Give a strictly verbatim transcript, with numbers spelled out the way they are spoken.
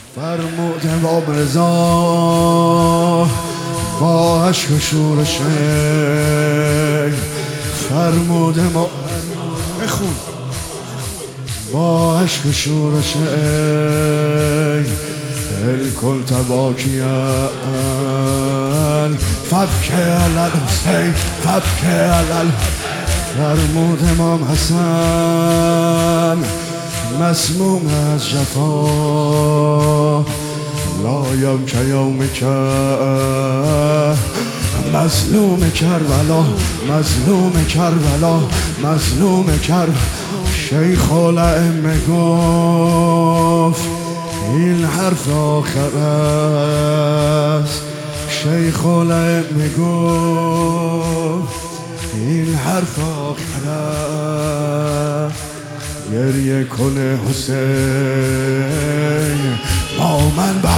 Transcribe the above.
فرمود امام رضا با عشق و شورش فرمود امام بخون با عشق و شورش الکل تباکیان فبک علل حسین فبک علل فرمود امام حسن مسموم از جفا لایم که یوم که مظلوم کربلا مظلوم کربلا مظلوم کربلا شیخ الائمه گفت این حرف آخر است شیخ الائمه گفت این حرف آخر است گریه کنه حسین با من